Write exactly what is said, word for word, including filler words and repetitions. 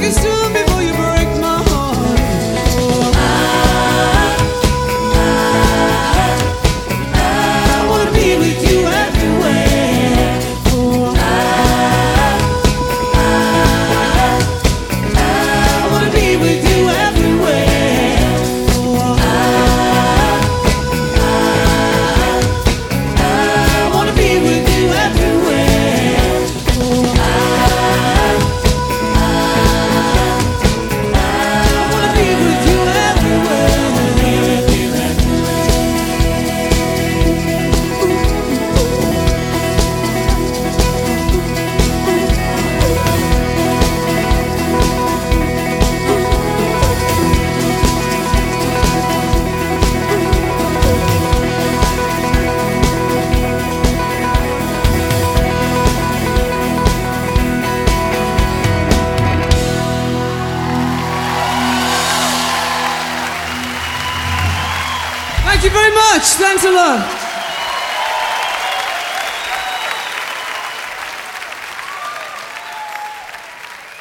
take it soon before you break my heart. Oh, I, I, I wanna be with you everywhere. Oh, I, I, I wanna be with you everywhere. Oh, I, I, I wanna be with you everywhere. Oh, I, thank you very much. Thanks a lot.